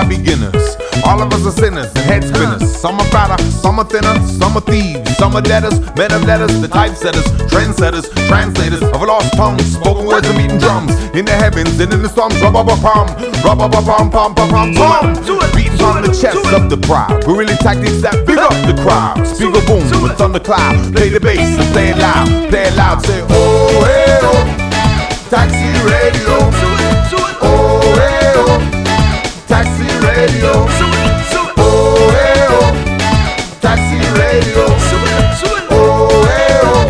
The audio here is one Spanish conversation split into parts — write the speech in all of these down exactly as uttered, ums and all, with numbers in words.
beginners. All of us are sinners and head spinners. Some are fatter, some are thinner, some are thieves, some are debtors, men of letters, the typesetters, trendsetters, translators of lost tongues, spoken words and beating drums in the heavens and in the storms. Rubber pum, rubber pum, pum, pum, pum, pum. Beating on the chest of the proud. Guerrilla tactics that big up the crowd. Speaker boom with thundercloud. Play the bass and play it loud. Play it loud. Say oh hey oh, taxi radio. Oh hey oh, taxi radio. Oh hey oh, taxi radio. Oh hey oh,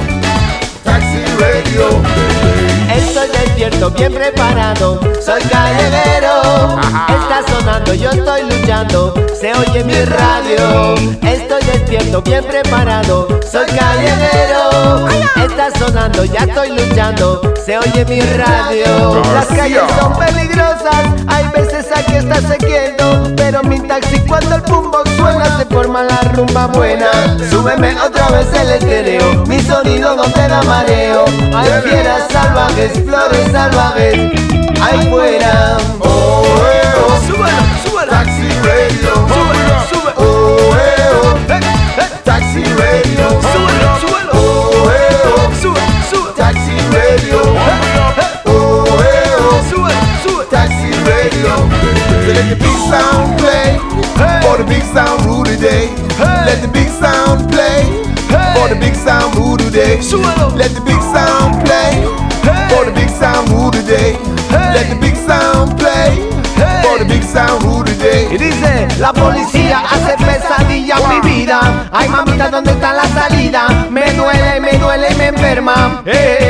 taxi radio. Estoy despierto, bien preparado, soy calleguero. Está sonando, yo estoy luchando, se oye mi radio. Estoy despierto, bien preparado, soy calleguero. Está sonando, ya estoy luchando, se oye mi radio. Las calles son peligrosas, hay veces aquí está sequiendo, pero mi taxi cuando el boombox suena se forma la rumba buena. Súbeme otra vez el estéreo, mi sonido no te da mareo. Hay fieras salvajes, flores salvajes, ahí fuera. Oh hey oh, Súbelo, súbelo. taxi radio. Súbelo, súbelo. Oh hey oh, Eh, eh. taxi radio. Súbelo, súbelo. Oh hey oh, Súbelo, súbelo. taxi radio. Eh, eh. Oh hey oh, Súbelo, súbelo. taxi radio. So let the big sound play for the big sound rule today. Let the big sound play for the big sound rule today. Súbelo. Let the big sound play for the big sound rule today. Let the big sound play for the big sound rule today. Y dice, la policía hace pesadilla mi vida. Ay mamita, ¿dónde está la salida? Me duele, me duele, me enferma.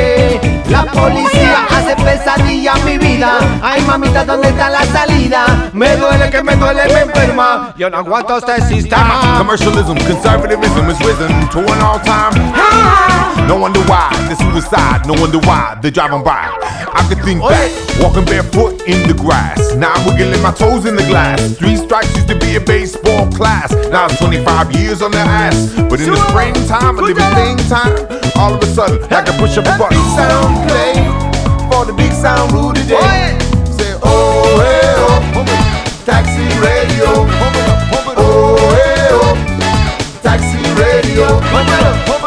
Eh, la policía hace pesadilla mi vida. Ay mamita, ¿dónde está la salida? Me duele, que me duele, me enferma. Yo no aguanto este sistema. Commercialism, conservatism has risen to an all-time high. No wonder why the suicide, no wonder why they're driving by. I could think back, walking barefoot in the grass. Now I'm wiggling my toes in the glass. Three strikes used to be a baseball class. Now it's twenty-five years on their ass. But in the springtime, a living thing time, all of a sudden, I can push up a button. Big sound play for the big sound rule today. Say oh hey oh, taxi radio. Oh hey oh, taxi radio.